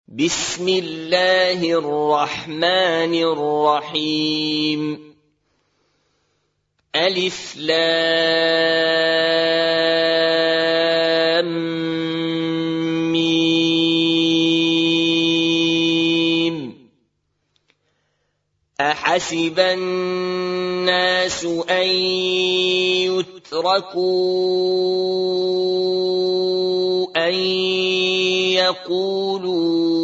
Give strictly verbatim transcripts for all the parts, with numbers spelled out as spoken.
بسم الله الرحمن الرحيم ألف لام ميم أحسب الناس أن يتركوا أن يقولوا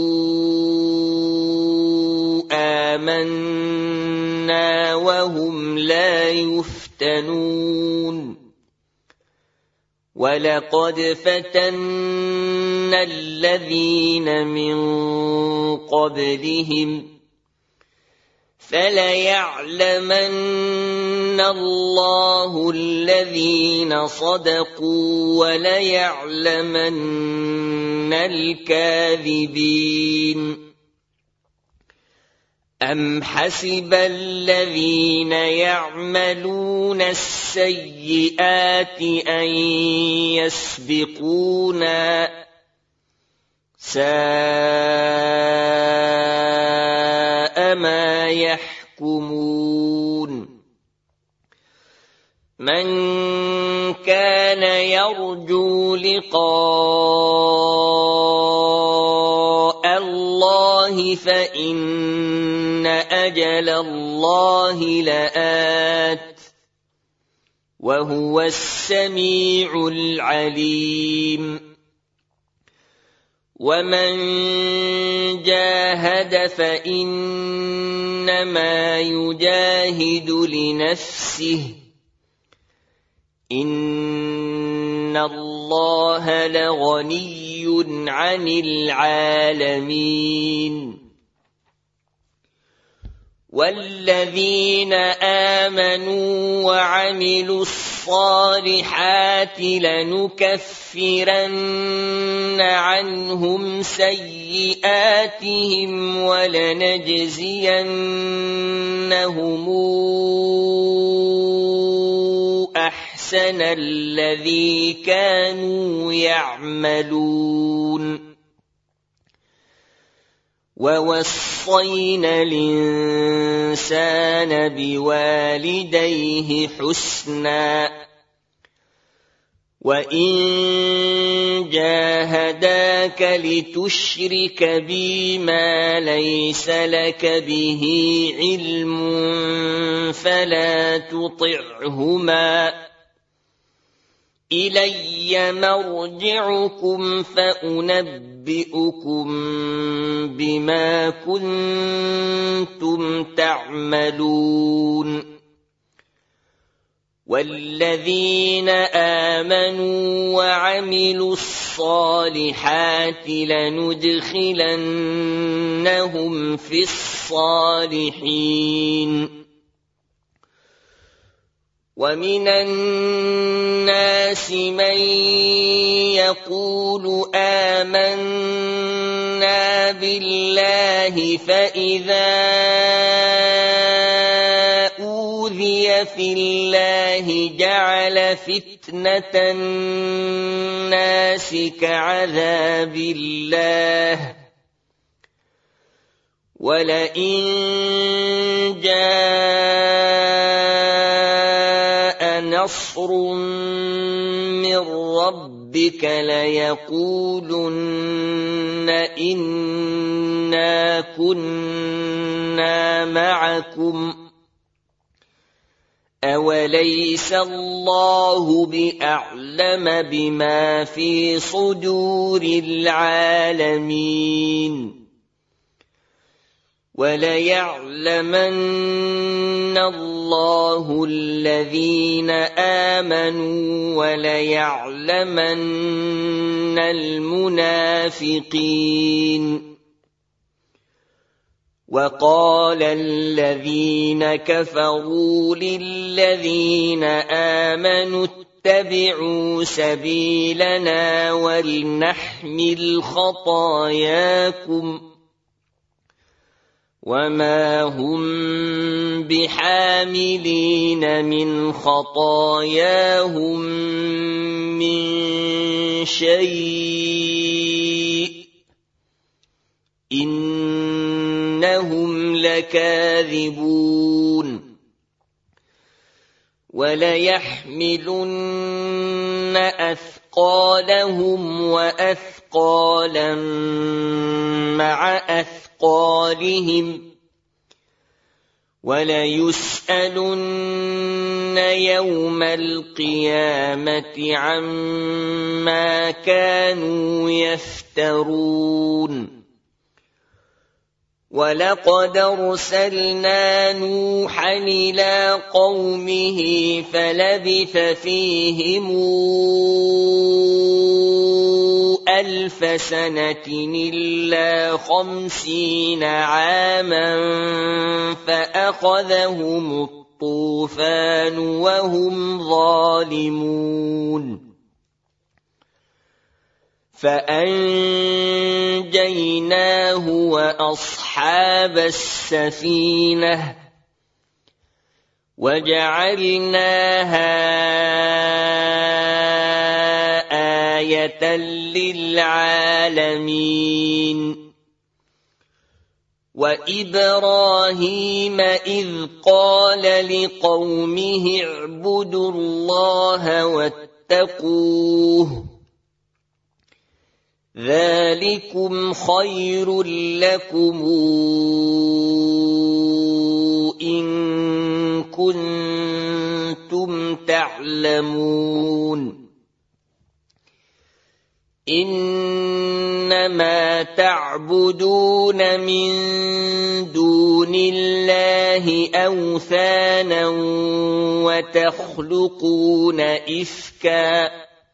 آمنا وهم لا يفتنون ولقد فتنا الذين من قبلهم فليعلمن الله الذين صدقوا وليعلمن الكاذبين أم حسب الذين يعملون السيئات أن يسبقونا ساء ما يحكمون من كان يرجو لقاء الله فإن أجل الله لآت وهو السميع العليم ومن جاهد فإنما يجاهد لنفسه إن الله لغني عن العالمين والذين آمنوا وعملوا الصالحات لنكفرن عنهم سيئاتهم ولنجزينهم أحسن الذي كانوا يعملون ووصينا الإنسان بوالديه حسنا وإن جاهداك لتشرك بي ما ليس لك به علم فلا تطعهما إلي مرجعكم فأنبئكم بما كنتم تعملون والذين آمنوا وعملوا الصالحات لندخلنهم في الصالحين ومن الناس من يقول آمنا بالله فإذا أوذي في الله جعل فتنة الناس كعذاب الله ولئن جاء نصر من ربك ليقولن إنا كنا معكم أوليس الله بأعلم بما في صدور العالمين وليعلمن الله الذين آمنوا وليعلمن المنافقين وقال الذين كفروا للذين آمنوا اتبعوا سبيلنا ولنحمل خطاياكم وما هم بحاملين من خطاياهم من شيء إنهم لكاذبون وليحملن أثقالهم وأثقالا مع أثقالهم وليسألن يوم القيامة عما كانوا يفترون ولقد أرسلنا نوحا إلى قومه فلبث فيهم ألف سنة إلا خمسين عاما فأخذهم الطوفان وهم ظالمون فأنجيناه وأصحاب السفينة وجعلناها آية للعالمين وإبراهيم إذ قال لقومه اعبدوا الله واتقوه ذلكم خير لكم إن كنتم تعلمون إنما تعبدون من دون الله أوثانا وتخلقون إفكا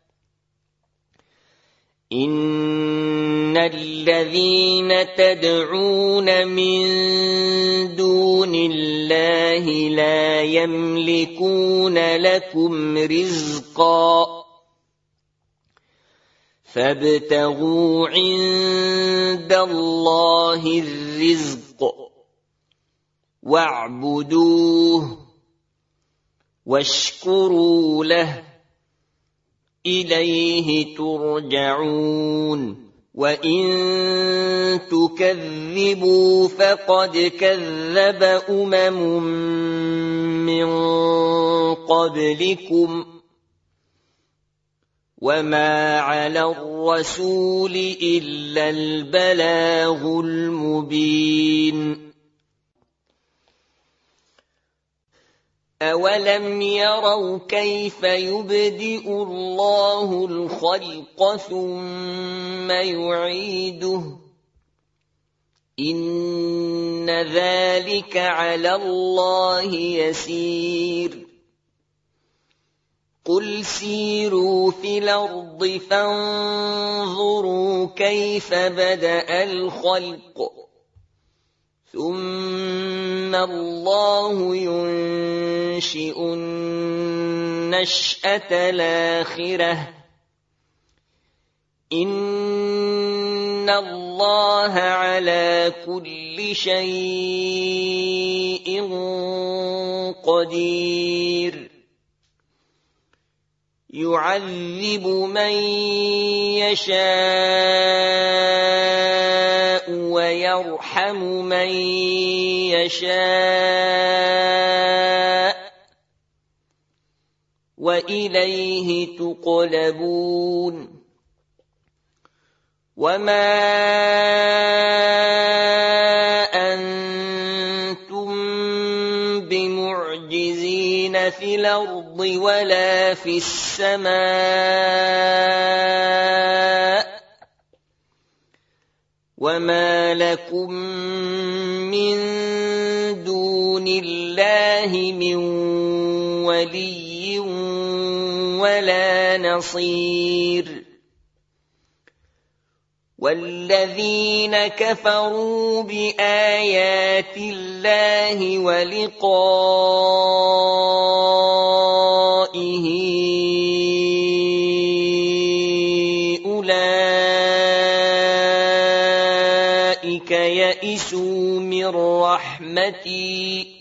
إن الذين تدعون من دون الله لا يملكون لكم رزقا فابتغوا عند الله الرزق واعبدوه واشكروا له إليه ترجعون وإن تكذبوا فقد كذب أمم من قبلكم وما على الرسول إلا البلاغ المبين أولم يروا كيف يبدئ الله الخلق ثم يعيده إن ذلك على الله يسير قل سيروا في الأرض فانظروا كيف بدأ الخلق ثم الله ينشئ النشأة الآخرة إن الله على كل شيء قدير يعذب من يشاء ويرحم من يشاء وإليه تقلبون وما أنتم بمعجزين في الأرض ولا في السماء وما لكم من دون الله من ولي ولا نصير والذين كفروا بآيات الله ولقائه أولئك يئسوا من رحمتي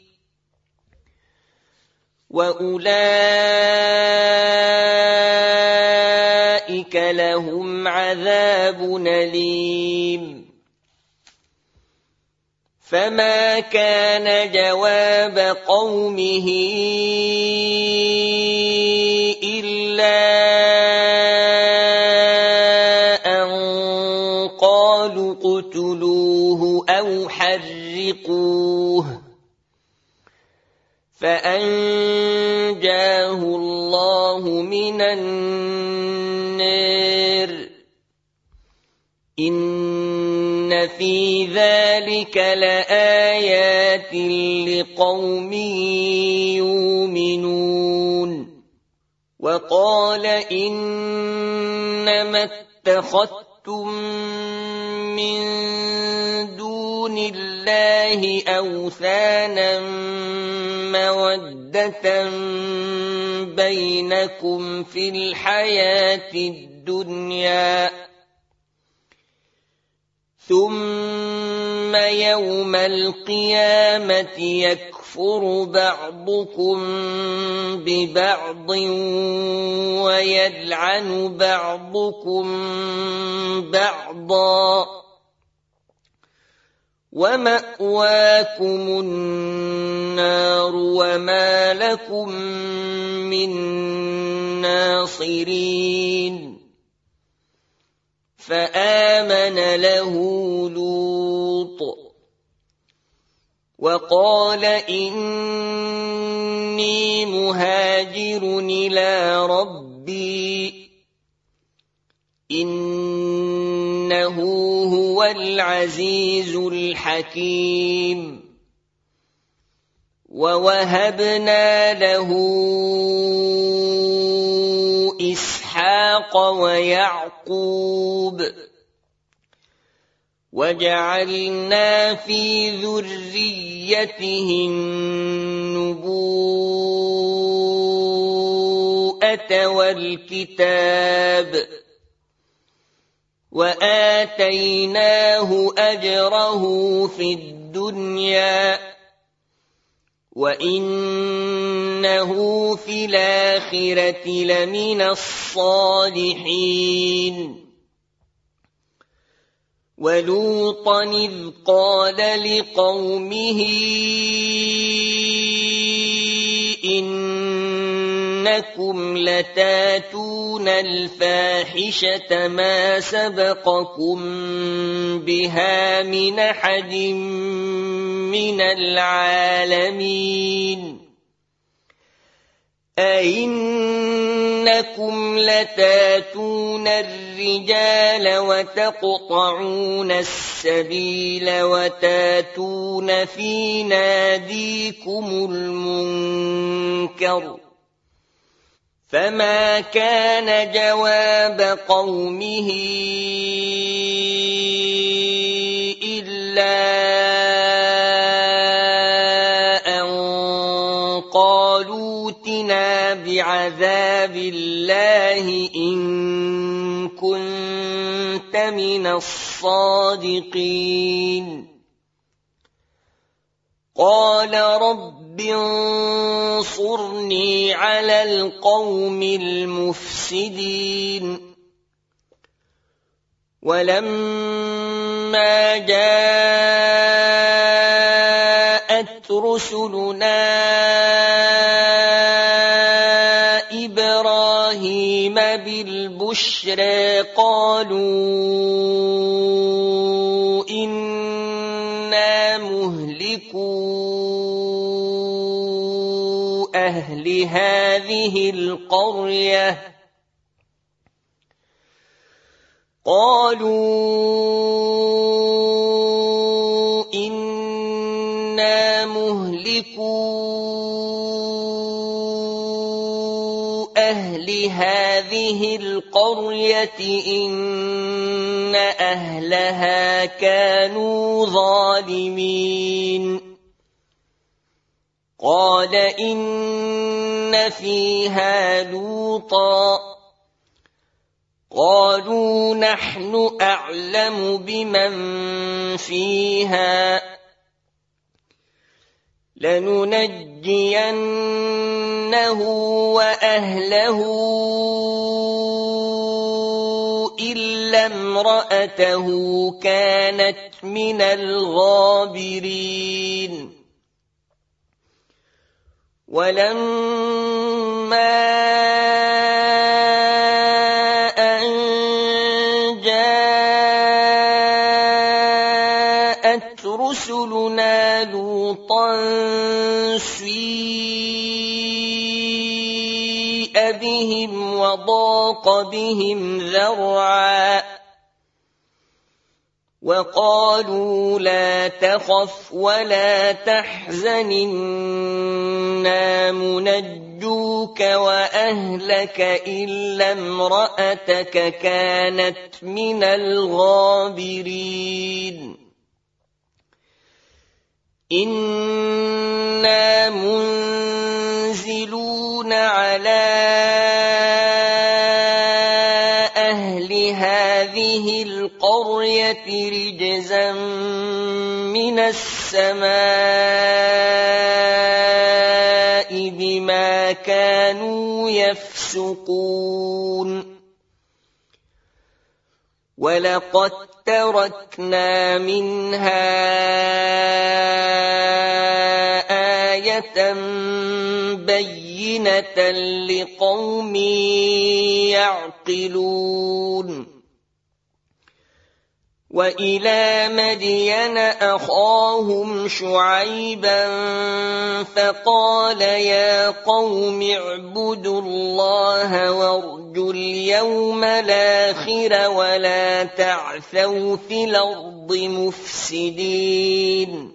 وأولئك لهم عذاب أليم فما كان جواب قومه إلا أن قالوا اقتلوه أو حرقوه فأنجاه الله من النار إن في ذلك لآيات لقوم يؤمنون وقال إنما اتخذتم من دون الله أوثانا مودة بينكم في الحياة الدنيا ثم يوم القيامة يكفر بعضكم ببعض ويلعن بعضكم بعضا ومأواكم النار وما لكم من ناصرين فآمن له لوط وقال إني مهاجر إلى ربي إنه هو العزيز الحكيم ووهبنا له إسحاق ويعقوب وجعلنا في ذريته النبوءة والكتاب وآتيناه أجره في الدنيا وإنه في الآخرة لمن الصالحين ولوطا إذ قال لقومه إنكم لتاتون الفاحشة ما سبقكم بها من أحد من العالمين أئنكم لتاتون الرجال وتقطعون السبيل وتاتون في ناديكم المنكر فما كان جواب قومه إلا أن قالوا ائتنا بعذاب الله إن كنت من الصادقين قال رب انصرني على القوم المفسدين ولما جاءت رسلنا إبراهيم بالبشرى قالوا إنا مهلكو أهل هذه القرية قالوا إنا مهلكو أهل هذه القرية إن أهلها كانوا ظالمين قال إن فيها لوطا قالوا نحن أعلم بمن فيها لننجينه وأهله إلا امرأته كانت من الغابرين ولما أن جاءت رسلنا لوطا سيء بهم وضاق بهم ذرعا وقالوا لا تخف ولا تحزن إنا منجوك وأهلك إلا امرأتك كانت من الغابرين إنا منزلون على أهل هذه القرية رجزا من السماء بما كانوا يفسقون ولقد تركنا منها آية بينة لقوم يعقلون وإلى مدين أخاهم شعيبا فقال يا قوم اعبدوا الله وارجوا اليوم الآخر ولا تعثوا في الأرض مفسدين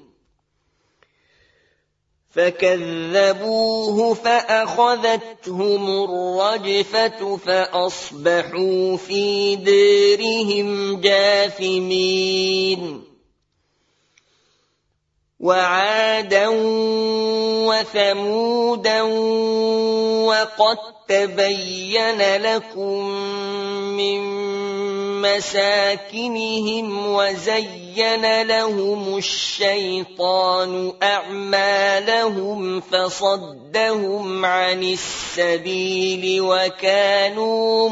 فكذبوه فأخذتهم الرجفة فأصبحوا في ديرهم جاثمين وعادا وثمودا وقد تبين لكم من مساكنهم وزين لهم الشيطان أعمالهم فصدهم عن السبيل وكانوا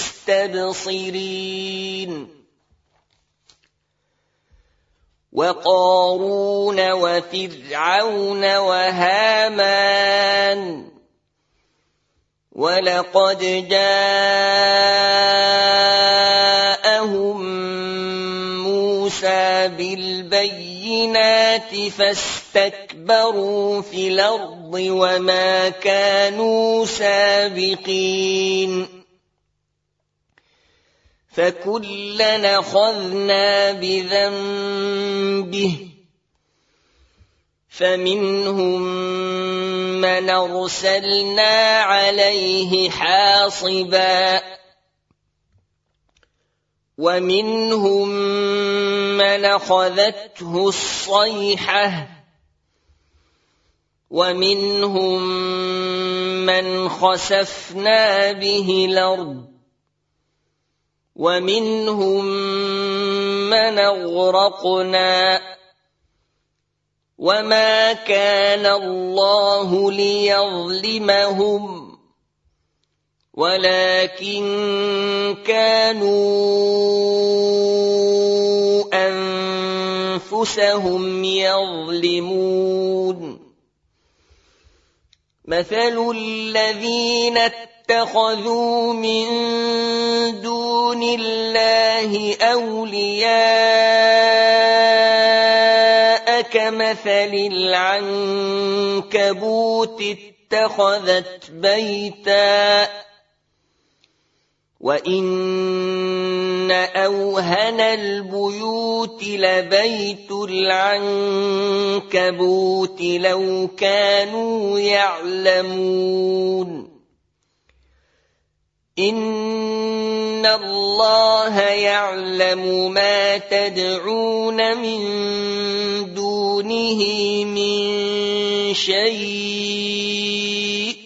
مستبصرين وقارون وفرعون وهامان ولقد جاءهم موسى بالبينات فاستكبروا في الأرض وما كانوا سابقين فكلنا أخذنا بذنبه فمنهم من أرسلنا عليه حاصبا ومنهم من أخذته الصيحة ومنهم من خسفنا به الأرض ومنهم من أغرقنا وما كان الله ليظلمهم ولكن كانوا أنفسهم يظلمون مثل الذين اتخذوا من دون الله أولياء كمثل العنكبوت اتخذت بيتا وإن أوهن البيوت لبيت العنكبوت لو كانوا يعلمون إن الله يعلم ما تدعون من دونه من شيء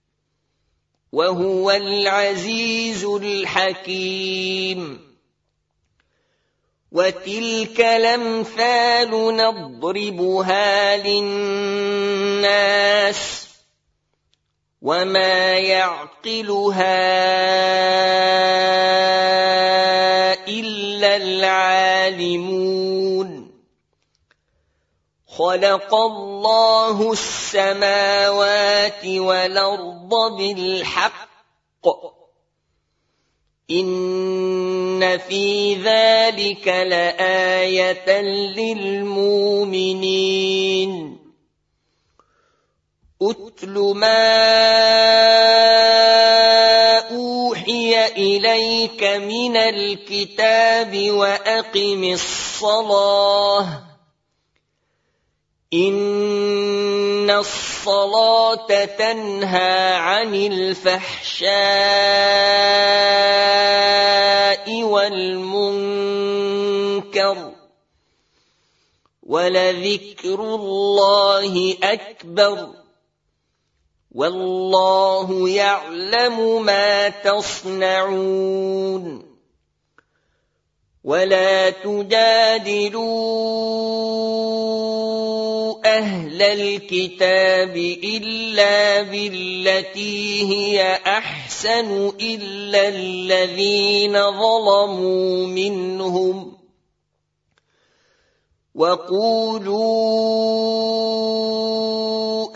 وهو العزيز الحكيم وتلك الأمثال نضربها للناس وما يعقلها إلا العالمون خلق الله السماوات والأرض بالحق إن في ذلك لآية للمؤمنين أتل ما أوحي إليك من الكتاب وأقم الصلاة إن الصلاة تنهى عن الفحشاء والمنكر ولذكر الله أكبر والله يعلم ما تصنعون ولا تجادلوا أهل الكتاب إلا بالتي هي أحسن إلا الذين ظلموا منهم وقولوا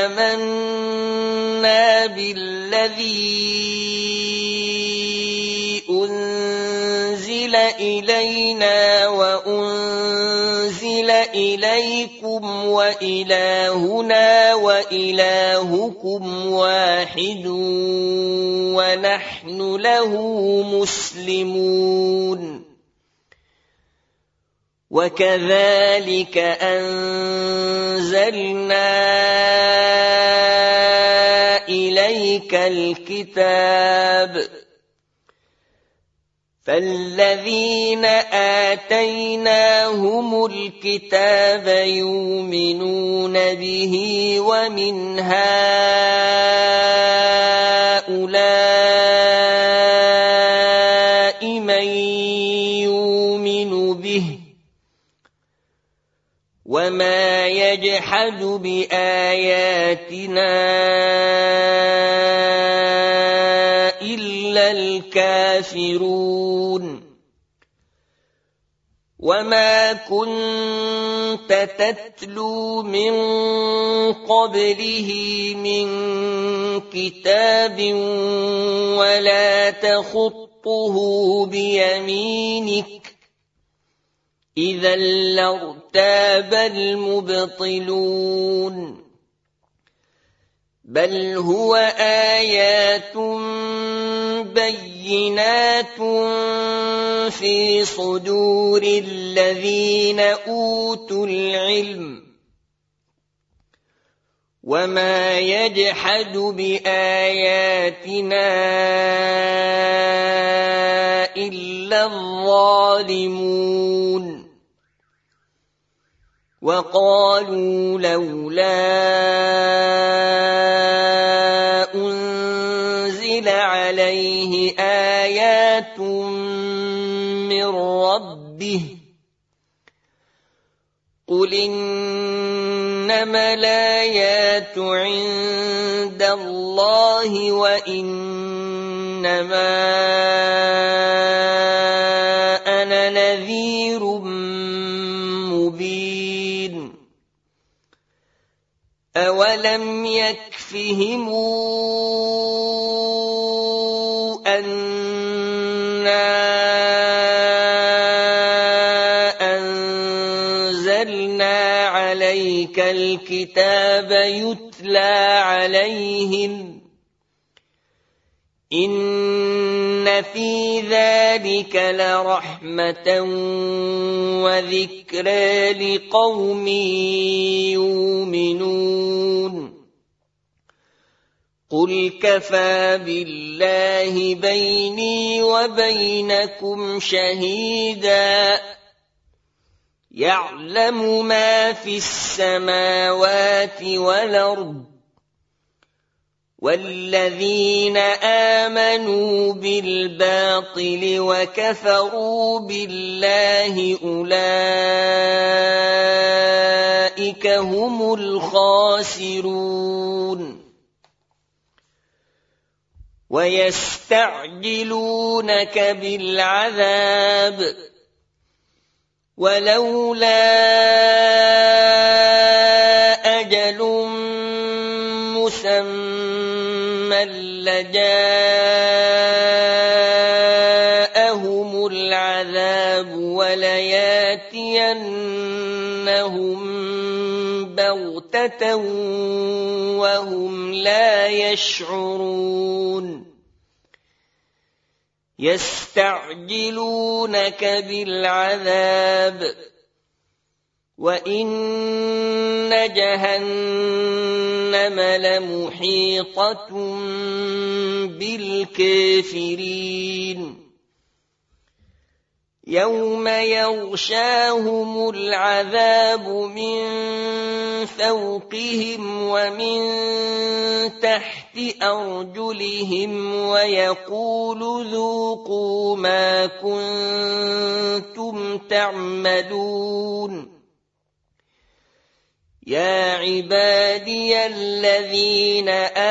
آمنا بالذي أنزل إلينا وأنزل إليكم وإلهنا وإلهكم واحد ونحن له مسلمون وكذلك أنزلنا إليك الكتاب فالذين آتيناهم الكتاب يؤمنون به ومن هؤلاء من يؤمن به وما يجحد بآياتنا إلا الكافرون وما كنت تتلو من قبله من كتاب ولا تخطه بيمينك إذا لارتاب المبطلون بل هو آيات بينات في صدور الذين أوتوا العلم وما يجحد بآياتنا إلا الظالمون وقالوا لولا أنزل عليه آيات من ربه قل إنما الآيات عند الله وإنما أنا نذير مبين أولم يكفهم أنا أنزلنا عليك الكتاب يتلى عليهم إن في ذلك لرحمة وذكرى لقوم يؤمنون قل كفى بالله بيني وبينكم شهيدا يعلم ما في السماوات والأرض والذين آمنوا بالباطل وكفروا بالله أولئك هم الخاسرون ويستعجلونك بالعذاب ولولا أجل مسمى لجاءهم العذاب ولياتينهم بغتة وهم لا يشعرون يستعجلونك بالعذاب وإن جهنم لمحيطة بالكافرين يوم يغشاهم العذاب من فوقهم ومن تحت أرجلهم ويقول ذوقوا ما كنتم تعملون يا عبادي الذين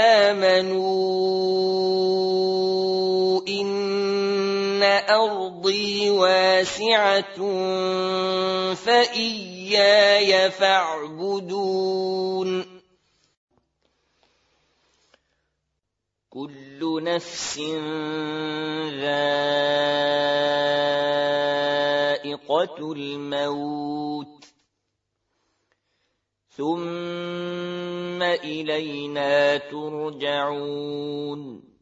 آمنوا إن أرضي واسعة فإياي فاعبدون كل نفس ذائقة الموت ثم إلينا ترجعون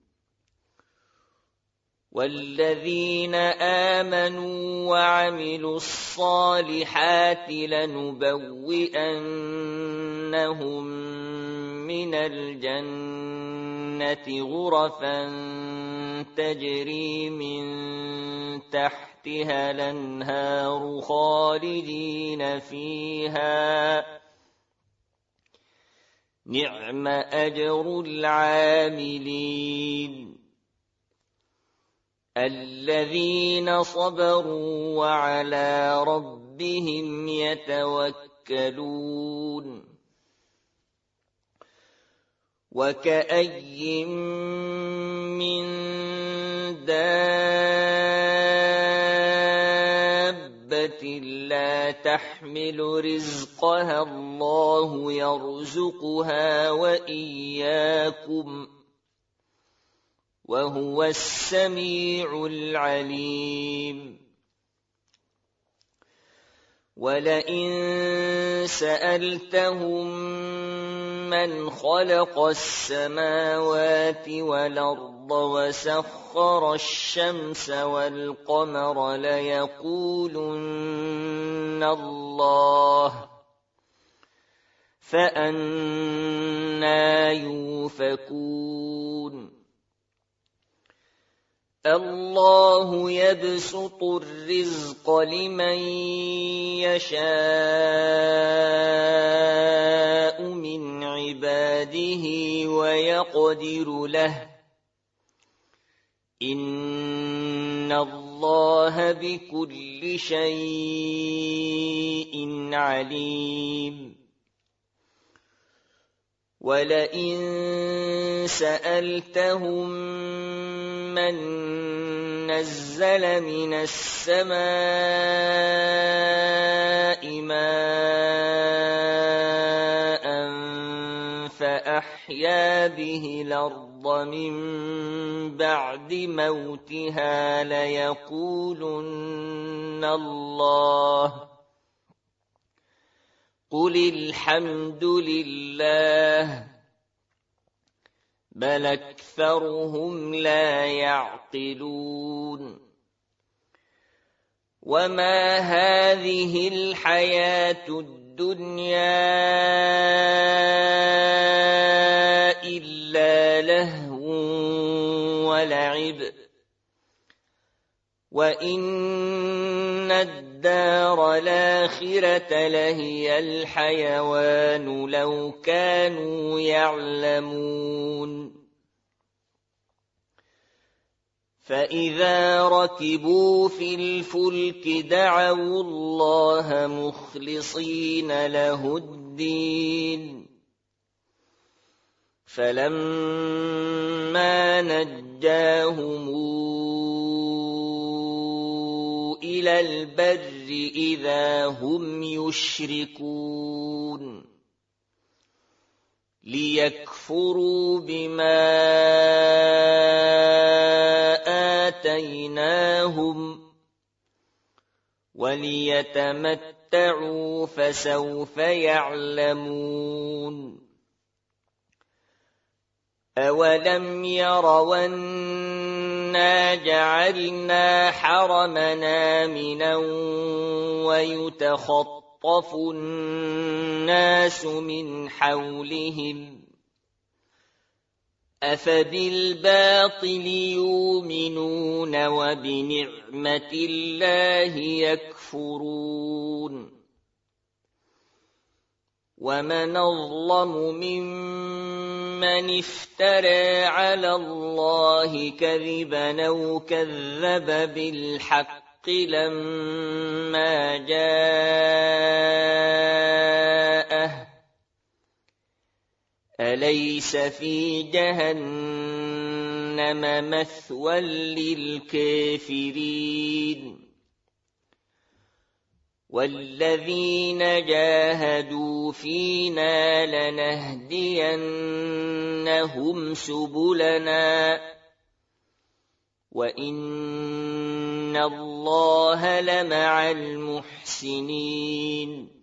والذين آمنوا وعملوا الصالحات لنبوئنهم من الجنة غرفا تجري من تحتها الأنهار خالدين فيها نعم أجر العاملين الذين صبروا وعلى ربهم يتوكلون وكأي من دابة لا تحمل رزقها الله يرزقها وإياكم وهو السميع العليم ولئن سألتهم من خلق السماوات والأرض وسخر الشمس والقمر ليقولن الله فأنى يؤفكون الله يبسط الرزق لمن يشاء من عباده ويقدر له إن الله بكل شيء عليم ولئن سألتهم من نزل من السماء ماء فأحيا به الأرض من بعد موتها ليقولن الله قل الحمد لله بل أكثرهم لا يعقلون وما هذه الحياة الدنيا إلا لهو ولعب وإن الدار الآخرة لهي الحيوان لو كانوا يعلمون فإذا ركبوا في الفلك دعوا الله مخلصين له الدين فلما نجاهم إلى البر إذا هم يشركون ليكفروا بما آتيناهم وليتمتعوا فسوف يعلمون أولم يروا أنا جعلنا حرمنا آمنا ويتخطف الناس من حولهم أفبالباطل يؤمنون وبنعمة الله يكفرون ومن أظلم ممن افترى على الله كذبا أو كذب بالحق لما جاءه أليس في جهنم مثوى للكافرين والذين جاهدوا فينا لنهدينهم سبلنا وإن الله لمع المحسنين